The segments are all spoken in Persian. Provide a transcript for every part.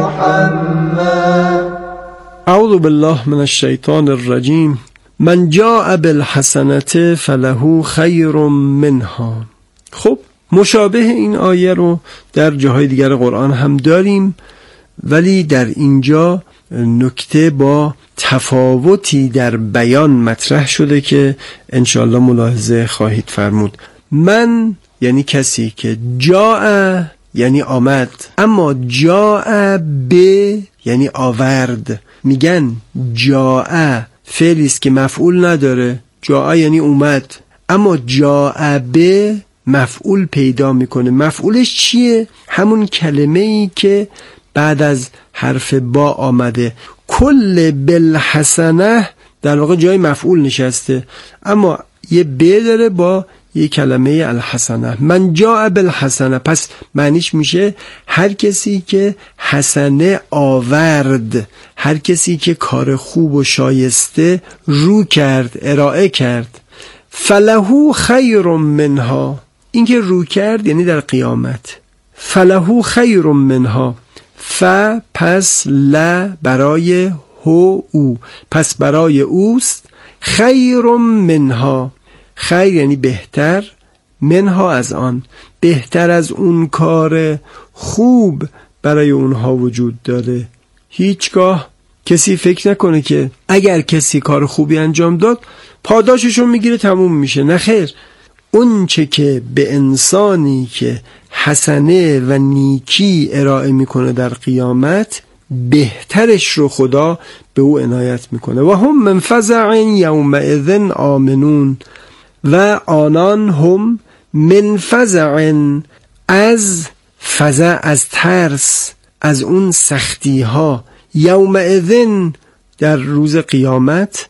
محمد. اعوذ بالله من الشیطان الرجیم. من جاء بالحسنة فله خیر منها. خب مشابه این آیه رو در جاهای دیگر قرآن هم داریم، ولی در اینجا نکته با تفاوتی در بیان مطرح شده که انشاءالله ملاحظه خواهید فرمود. من یعنی کسی که جاء یعنی آمد، اما جاء به یعنی آورد. میگن جاء فعلی است که مفعول نداره، جاء یعنی اومد، اما جاء به مفعول پیدا میکنه. مفعولش چیه؟ همون کلمه ای که بعد از حرف با آمده. کل بالحسنه در واقع جای مفعول نشسته، اما یه ب داره با یه کلمه الحسنه. من جاء بالحسنه، پس معنیش میشه هر کسی که حسنه آورد، هر کسی که کار خوب و شایسته رو کرد، ارائه کرد. فله خیر منها، این که رو کرد یعنی در قیامت. فله خیر منها، ف پس ل برای هو او، پس برای اوست. خیر منها، خیر یعنی بهتر، منها از آن، بهتر از اون کار خوب برای اونها وجود داره. هیچگاه کسی فکر نکنه که اگر کسی کار خوبی انجام داد پاداششون میگیره تموم میشه. نه خیر، اون چه که به انسانی که حسنه و نیکی ارائه میکنه در قیامت، بهترش رو خدا به او عنایت میکنه. و هم من فزع یومئذ آمنون، و آنان هم من فزع، از فزع از ترس، از اون سختی ها، یومئذ در روز قیامت،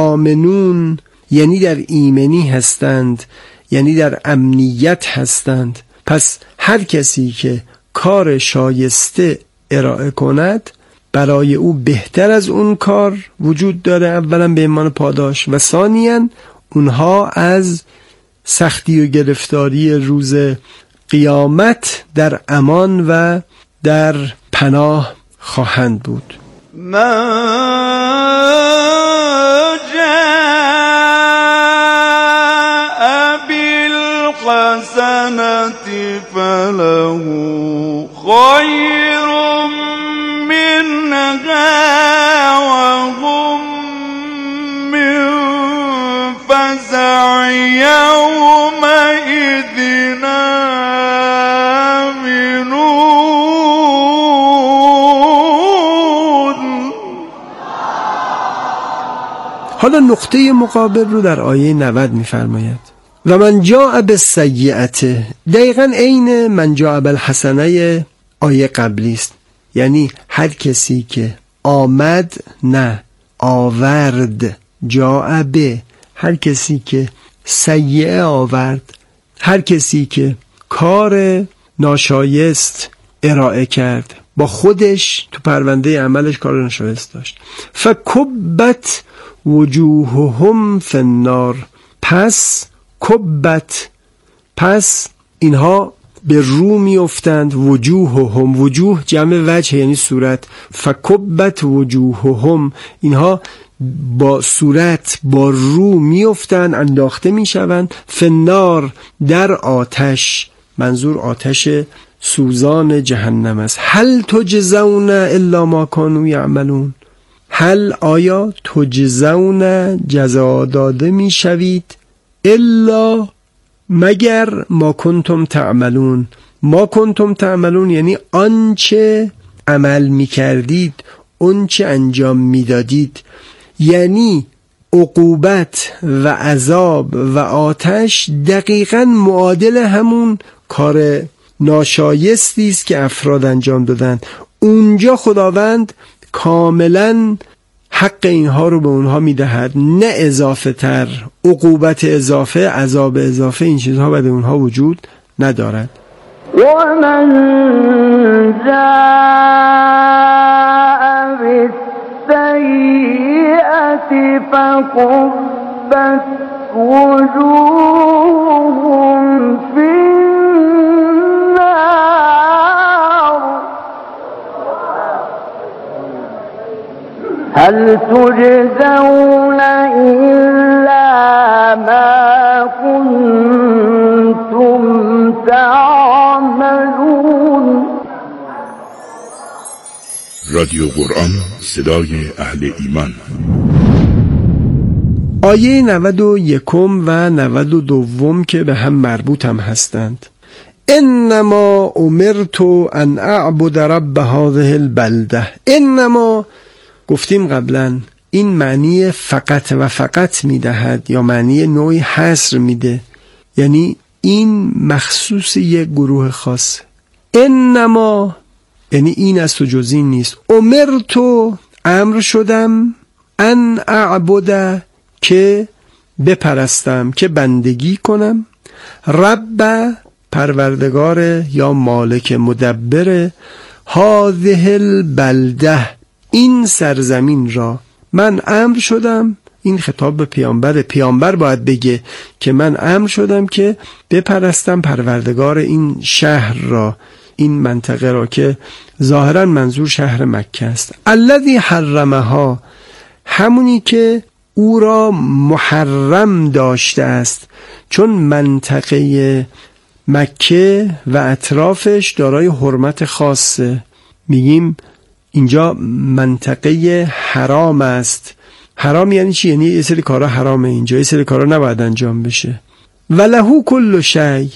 آمنون یعنی در ایمنی هستند، یعنی در امنیت هستند. پس هر کسی که کار شایسته ارائه کند برای او بهتر از اون کار وجود داره، اولا به عنوان پاداش، و ثانیاً اونها از سختی و گرفتاری روز قیامت در امان و در پناه خواهند بود. فله خير منها وهم من فزع يومئذ آمنون. حالا نقطه مقابل رو در آیه 90 می‌فرماید. و من جاء بالسیئة، دقیقاً عین من جاء بالحسنه آیه قبلی است. یعنی هر کسی که آمد، نه آورد، جاء به، هر کسی که سیئه آورد، هر کسی که کار ناشایست ارائه کرد، با خودش تو پرونده عملش کار ناشایست داشت. فکبت وجوههم فی النار، پس کبت، پس اینها به رو می افتند. وجوههم، وجوه جمع وجه یعنی صورت. فکبت وجوههم، اینها با صورت با رو می افتند، انداخته می شوند. فنار، در آتش، منظور آتش سوزان جهنم است. هل تجزون الا ما کانوا یعملون، هل آیا تجزون جزا داده می شوید، الا مگر ما کنتم تعملون. ما کنتم تعملون یعنی آنچه عمل می کردید، آنچه انجام می دادید. یعنی عقوبت و عذاب و آتش دقیقاً معادل همون کار ناشایستی است که افراد انجام دادند. اونجا خداوند کاملاً حق اینها رو به اونها میدهد، نه اضافه تر. عقوبت اضافه، عذاب اضافه، این چیزها برای اونها وجود ندارد. و من جاء بالسیئة فکبت وجوههم فی النار هل تجزون إلا ما كنتم تعملون. رادیو قرآن، صدای اهل ایمان. آیه 91 و 92 که به هم مربوط هم هستند. انما امرت ان اعبد رب هذه البلده. انما گفتیم قبلا این معنی فقط و فقط میدهد یا معنی نوعی حصر میده، یعنی این مخصوص یک گروه خاص. انما یعنی این است و جز این نیست. امرت امر شدم، ان اعبد که بپرستم، که بندگی کنم، رب پروردگار یا مالک مدبر، هذه البلده این سرزمین را. من امر شدم، این خطاب به پیامبر. پیامبر باید بگه که من امر شدم که بپرستم پروردگار این شهر را، این منطقه را، که ظاهرا منظور شهر مکه است. الذی حرمها، همونی که او را محرم داشته است، چون منطقه مکه و اطرافش دارای حرمت خاصه. میگیم اینجا منطقه حرام است. حرام یعنی چی؟ یعنی یه سری کارا حرامه اینجا، یه سری کارا نباید انجام بشه. ولهو کل شی،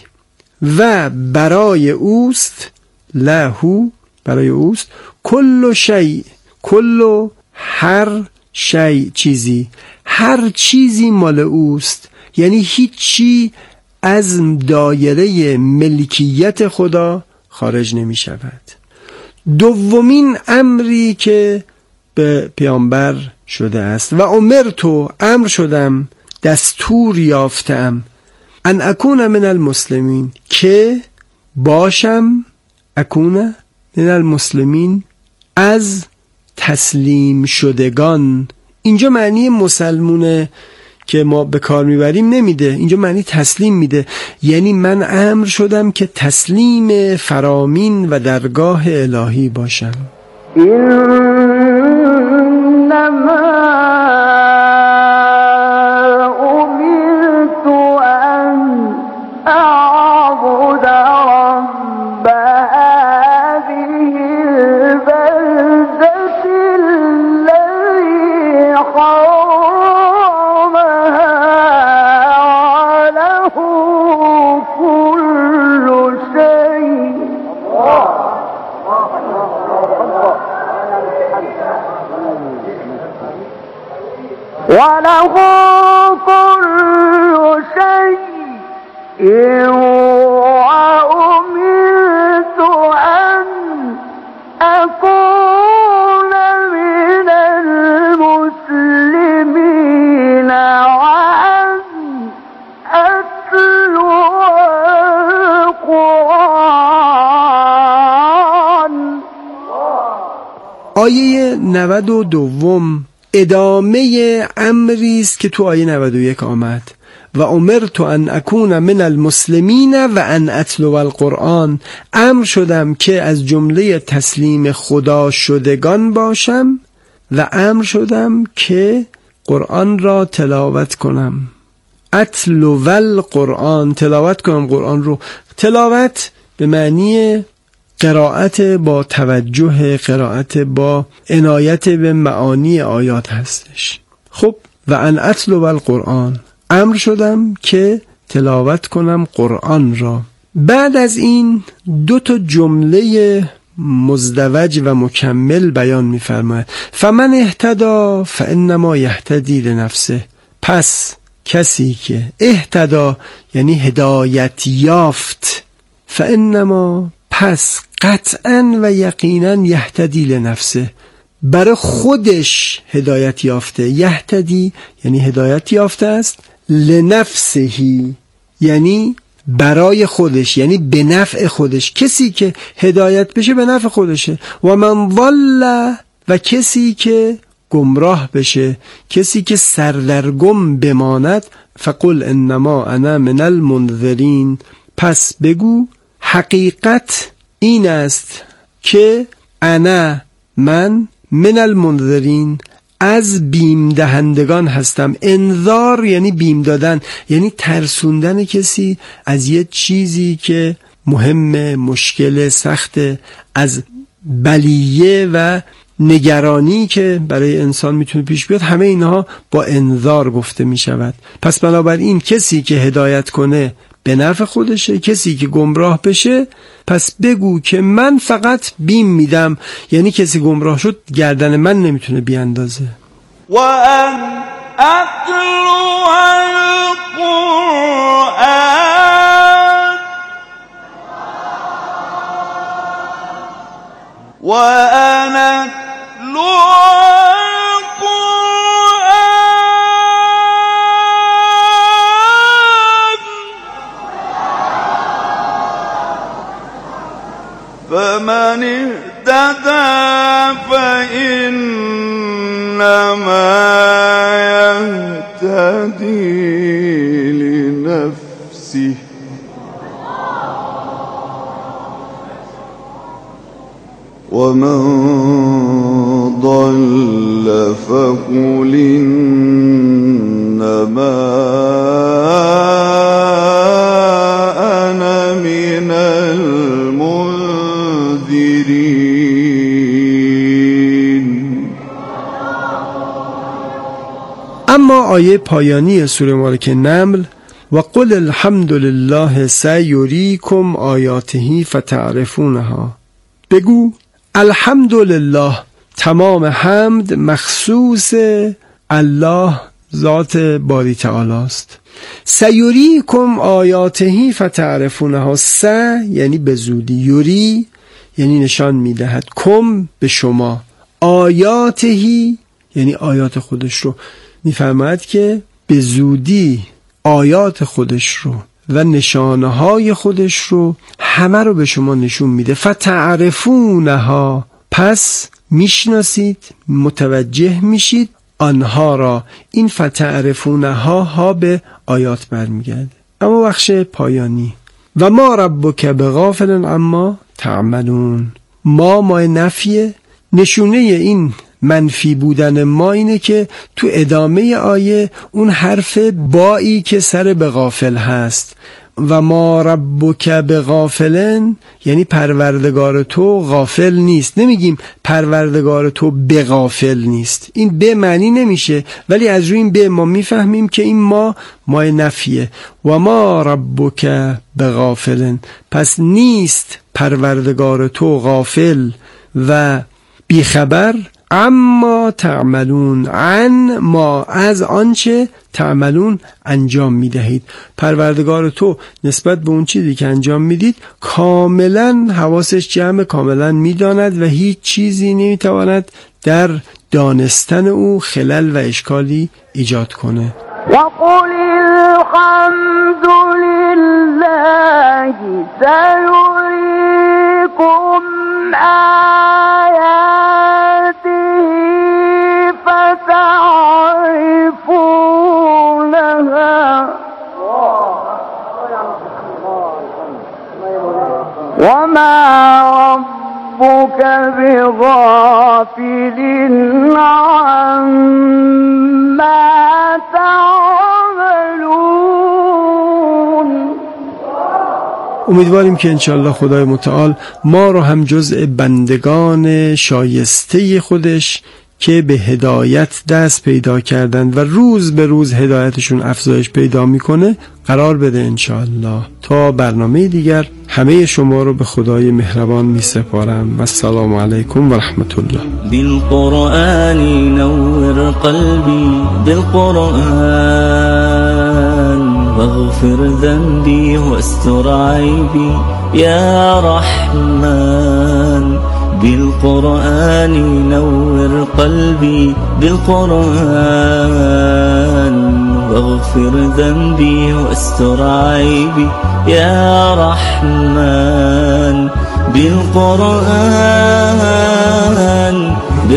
و برای اوست، لهو برای اوست، کل شی، کل هر شی چیزی، هر چیزی مال اوست، یعنی هیچی از دایره ملکیت خدا خارج نمی شود. دومین امری که به پیامبر شده است، و امرتو امر شدم، دستور یافتم، ان اکون من المسلمین که باشم، اکون من المسلمین از تسلیم شدگان. اینجا معنی مسلمونه که ما به کار میبریم نمیده، اینجا معنی تسلیم میده. یعنی من امر شدم که تسلیم فرامین و درگاه الهی باشم. وله كل شيء وأمرت أن أكون من المسلمين وأن أتلو القرآن. آیه 92 ادامه امری است که تو آیه 91 آمد. و امرت ان اکون من المسلمین و ان اتلو القرآن، امر شدم که از جمله تسلیم خدا شدگان باشم و امر شدم که قرآن را تلاوت کنم. اتلو القرآن، تلاوت کنم قرآن رو. تلاوت به معنی قرائت با توجه، قرائت با عنایت به معانی آیات هستش. خب و ان اتلو القرآن، امر شدم که تلاوت کنم قرآن را. بعد از این 2 جمله مزدوج و مکمل بیان می‌فرماید. فمن اهتدی فانما یهتدی لنفسه، پس کسی که اهتدی یعنی هدایت یافت، فانما پس قطعاً و یقیناً یهتدی لنفسه، برای خودش هدایت یافته. یهتدی یعنی هدایت یافته است، لنفسهی یعنی برای خودش، یعنی به نفع خودش. کسی که هدایت بشه به نفع خودشه. و من ضل، و کسی که گمراه بشه، کسی که سردرگم بماند، فقل انما انا من المنذرین، پس بگو حقیقت این است که انا من من المنذرین از بیم دهندگان هستم. انذار یعنی بیم دادن، یعنی ترسوندن کسی از یه چیزی که مهم، مشکل، سخت، از بلیه و نگرانی که برای انسان میتونه پیش بیاد. همه اینها با انذار گفته میشود. پس بنابراین کسی که هدایت کنه به نفع خودشه، کسی که گمراه بشه پس بگو که من فقط بیم میدم، یعنی کسی گمراه شد گردن من نمیتونه بیاندازه. وأن أتلو القرآن وأن أتلو القرآن فمن اهتدى فإنما يهتدي لنفسه ومن ضل فقل إنما أنا من المنذرين. اما آیه پایانی سوره مبارکه نمل و قل الحمد لله سیریکم آیاته فتعرفونها، بگو الحمدلله، تمام حمد مخصوص الله ذات باری تعالی است. سیریکم آیاته فتعرفونها، س یعنی به زودی، یوری یعنی نشان میدهد، کم به شما، آیاتهی یعنی آیات خودش رو. میفرماید که به زودی آیات خودش رو و نشانه‌های خودش رو همه رو به شما نشون میده. فتعرفونها، پس میشناسید، متوجه میشید آنها را. این فتعرفونها ها به آیات برمیگرده. اما بخش پایانی و ما ربک بغافل عما تعملون، ما نفیه. نشونه این منفی بودن ما اینه که تو ادامه آیه اون حرف بایی که سر به غافل هست، و ما ربک بغافلن یعنی پروردگار تو غافل نیست. نمیگیم پروردگار تو بغافل نیست، این به معنی نمیشه، ولی از روی این به ما میفهمیم که این ما نفیه. و ما ربک بغافلن، پس نیست پروردگار تو غافل و بیخبر، اما تعملون، عن ما از آنچه تعملون انجام میدهید. پروردگار تو نسبت به اون چیزی که انجام میدید کاملا حواسش جمع، کاملا میداند و هیچ چیزی نمیتواند در دانستن او خلل و اشکالی ایجاد کنه. وقل الحمد لله سيريكم آياته فتعرفونها وما ربك بغافل عما تعملون. امیدواریم که انشالله خدای متعال ما رو هم جزء بندگان شایسته خودش که به هدایت دست پیدا کردن و روز به روز هدایتشون افزایش پیدا میکنه قرار بده انشالله. تا برنامه دیگر همه شما رو به خدای مهربان میسپارم و السلام علیکم و رحمت الله. بالقرآن نور قلبي بالقرآن واغفر ذنبي واستر عيبي يا رحمن. بالقرآن نور قلبي بالقرآن واغفر ذنبي واستر عيبي يا رحمن. بالقرآن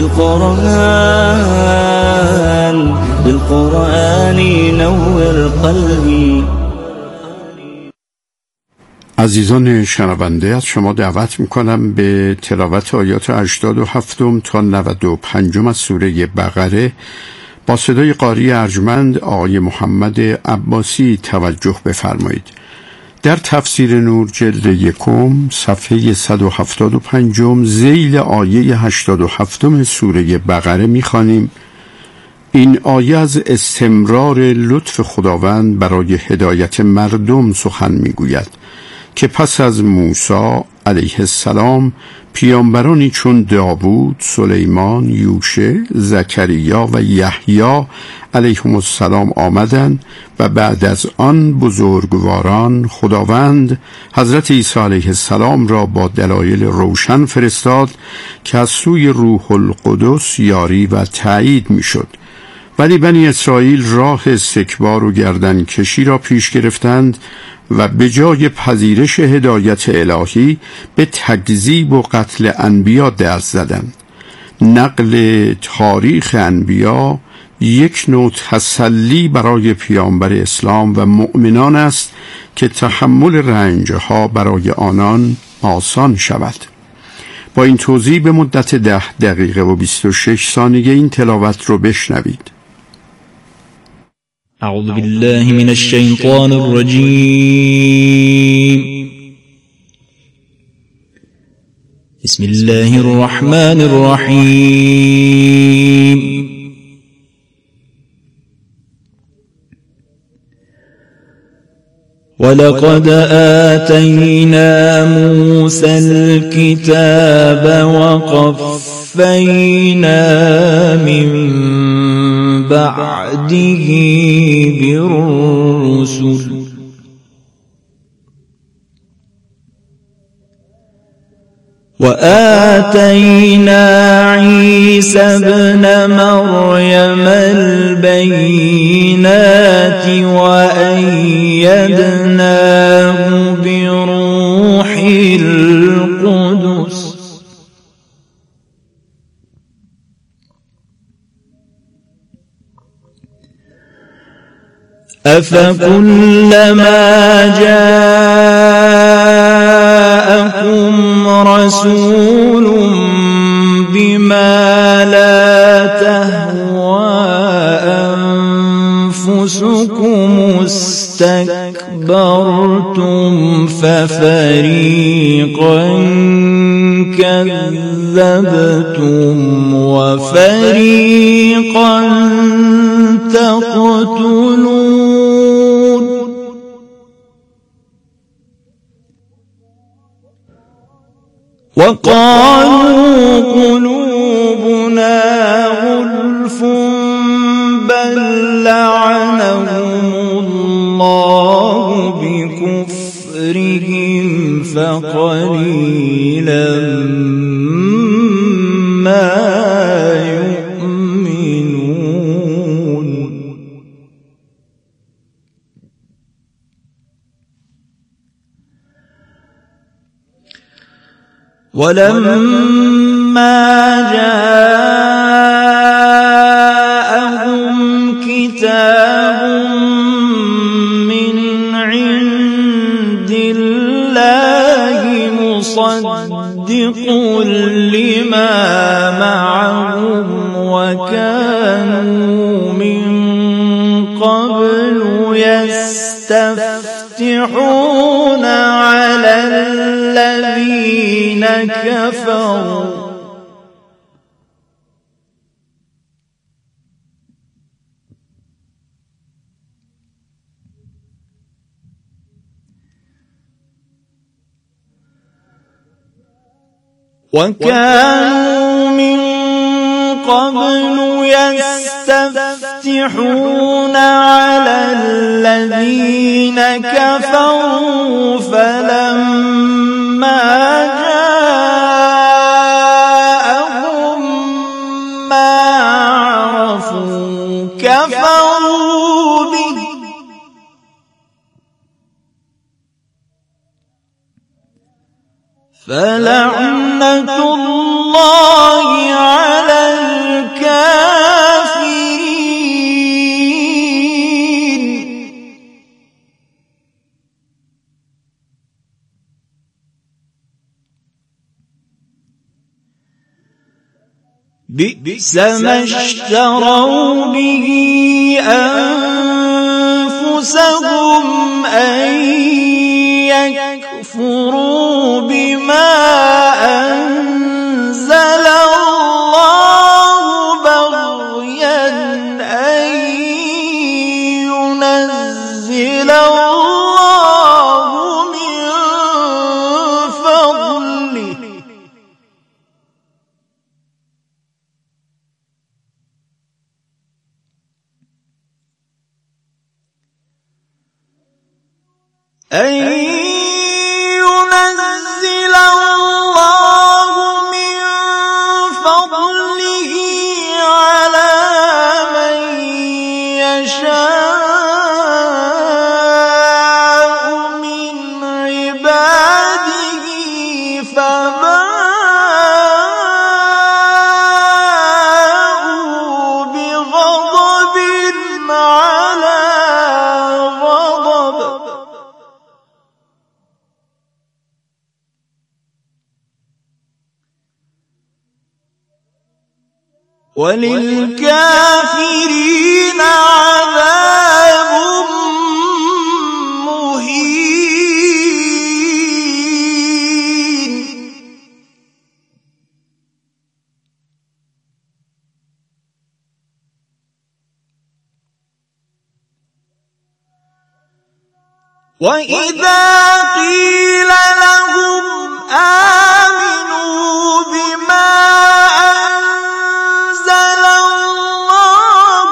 بالقرآن بالقرآن نور قلبي. عزیزان شنونده، از شما دعوت میکنم به تلاوت آیات 87 تا 95 از سوره بقره با صدای قاری ارجمند آقای محمد عباسی توجه بفرمایید. در تفسیر نور جلد 1 صفحه 175 ذیل آیه 87 سوره بقره میخوانیم: این آیه از استمرار لطف خداوند برای هدایت مردم سخن میگوید که پس از موسی علیه السلام پیامبرانی چون داوود، سلیمان، یوشع، زکریا و یحیی علیهم السلام آمدند و بعد از آن بزرگواران خداوند حضرت عیسی علیه السلام را با دلایل روشن فرستاد که از سوی روح القدس یاری و تأیید میشد. ولی بنی اسرائیل راه استکبار و گردن کشی را پیش گرفتند و به جای پذیرش هدایت الهی به تکذیب و قتل انبیا دست زدند. نقل تاریخ انبیا یک نوع تسلی برای پیامبر اسلام و مؤمنان است که تحمل رنجها برای آنان آسان شود. با این توضیح به مدت 10 دقیقه و 26 ثانیه این تلاوت رو بشنوید. أعوذ بالله من الشيطان الرجيم. بسم الله الرحمن الرحيم. ولقد آتينا موسى الكتاب وقفينا من بعده بالرسل وآتينا عيسى ابن مريم البينات وأيدناه بروح القدس أفكلما جاءكم رسول بما لا تهوى أنفسكم استكبرتم ففريقا كذبتم وفريقا تقتلون. وقالوا قلوبنا غلف بل لعنهم الله بكفرهم فقليلا ما يؤمنون. ولما جاءهم كتاب من عند الله مصدق لما معهم وكانوا من قبل يستفتحون على الذين كفروا وكانوا من قبل يستفتحون على الذين كفروا فلما جاءهم ما عرفوا كفروا به فلعنة الله على الكافرين. بئس ما اشتروا به أنفسهم أن يكفروا بما أنزل الله بغيا أن ينزل الله من فضله أن ينزل الله من فضله على من يشاء من عباده فباءوا بغضب على غضب وللكافرين عذاب مهين وإذا قيل لهم آمنوا بما أنزل الله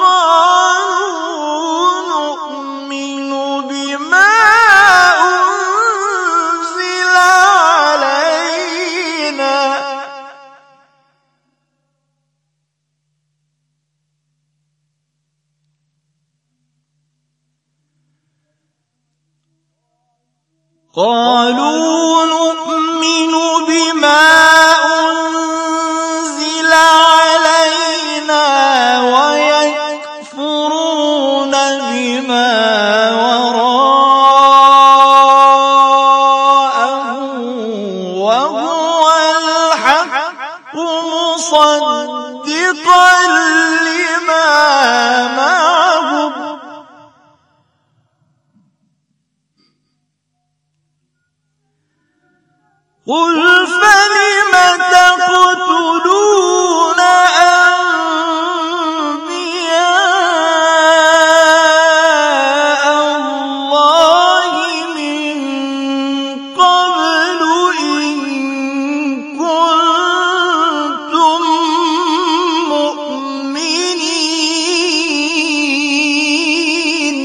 قالوا نؤمن بما أنزل علينا قالوا نؤمن بما أنزل علينا ويكفرون بما وراءه وهو الحق مصدقا لما معهم قل فلم تقتلون أنبياء الله من قبل إن كنتم مؤمنين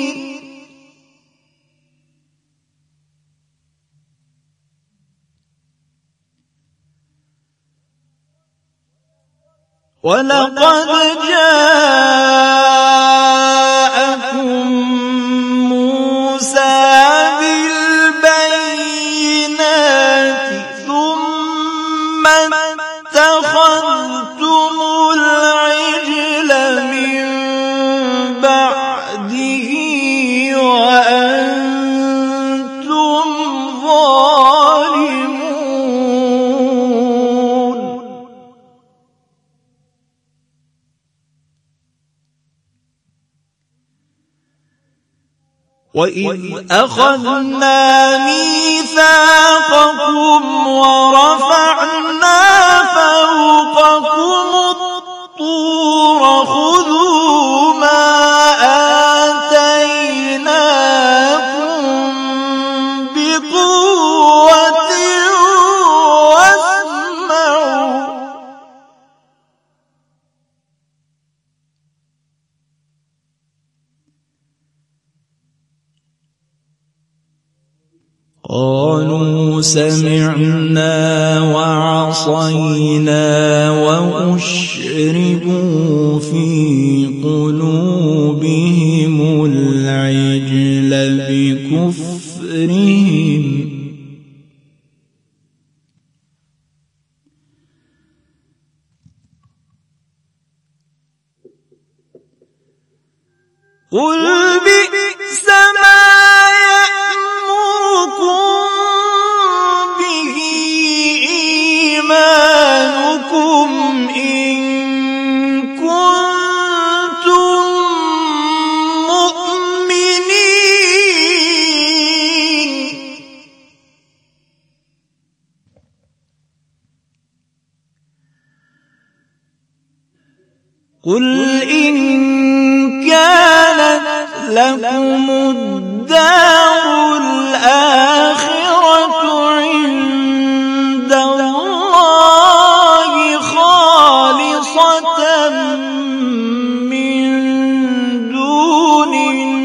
ولقد جاءكم موسى بالبينات ثم اتخذتم العجل من بعده وأنتم ظالمون وإذ أخذنا ميثاقكم ورفعنا فوقكم الطور خذوا ما آتيناكم بقوة واسمعوا قالوا سمعنا وعصينا وأشربوا في قلوبهم العجل بكفرهم قل بئس ما يأمركم به إيمانكم إن قل إن كانت لكم الدار الآخرة عند الله خالصة من دون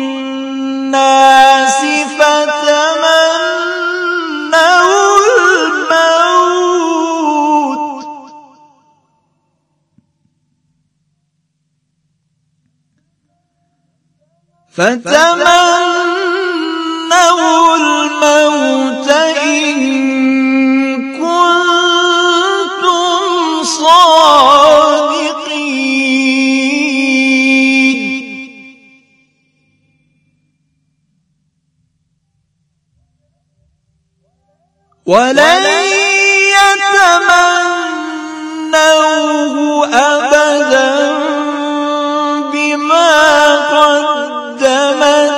الناس فتمنوا الموت إن كنتم صادقين ولن يتمنوه أبدا بما قدمت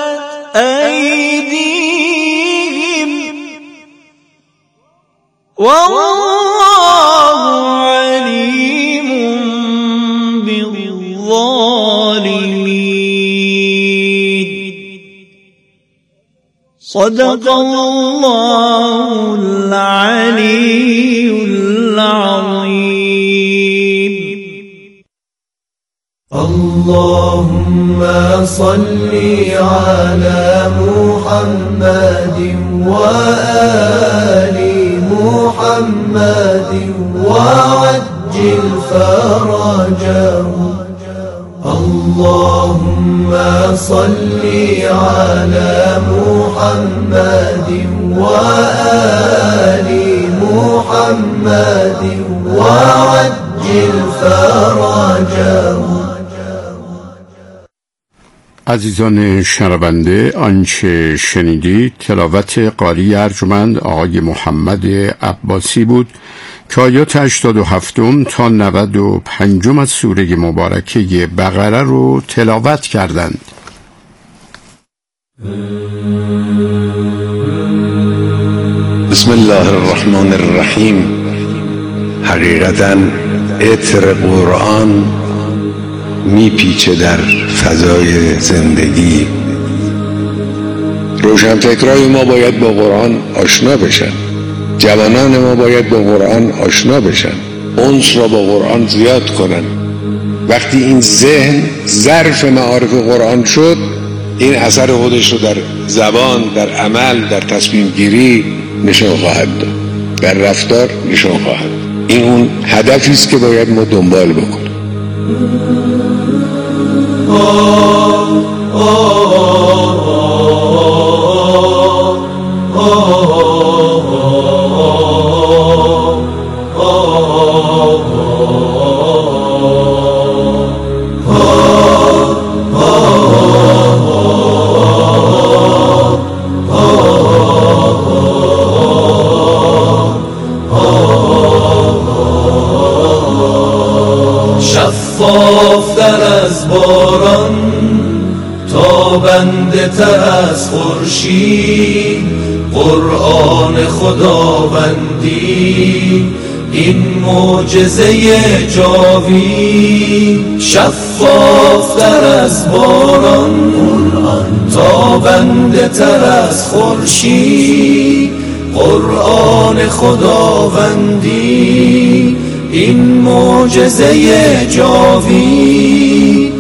أيديهم والله عليم بالظالمين. صدق الله العلي العظيم. اللهم صل على محمد وآل محمد وعجل فرجهم. اللهم صل على محمد وآل محمد وعجل فرجهم. عزیزان شنونده، آنچه شنیدید تلاوت قاری ارجمند آقای محمد عباسی بود که آیات 87 تا 95 از سوره مبارکه بقره رو تلاوت کردند. بسم الله الرحمن الرحیم. حقیقتاً عطر قرآن میپیچه در فضای زندگی. روشنفکرای ما باید با قرآن آشنا بشن، جوانان ما باید با قرآن آشنا بشن، انس را با قرآن زیاد کنن. وقتی این ذهن ظرف معارف قرآن شد، این اثر خودش رو در زبان، در عمل، در تصمیم گیری نشان خواهد داد، در رفتار نشان خواهد داد. این اون هدفی است که باید ما دنبال بکنیم. شفافتر از باران، تابنده تر از خورشید، قرآن خداوندی این معجزه جاوید. شفافتر از باران، تابنده تر از خورشید، قرآن خداوندی این معجزه جاوید.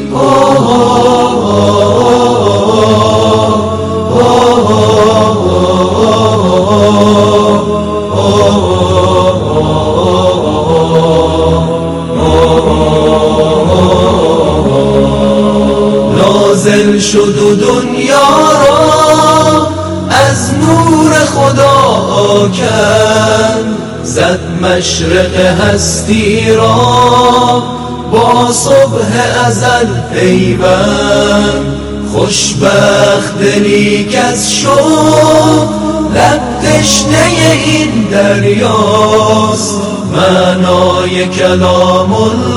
نازل شد و دنیا را از نور خدا کرد، زد مشرق هستی را با صبح ازل پیوند. خوشبخت دلی کز شد لب تشنه این دریاست، معنای کلام الله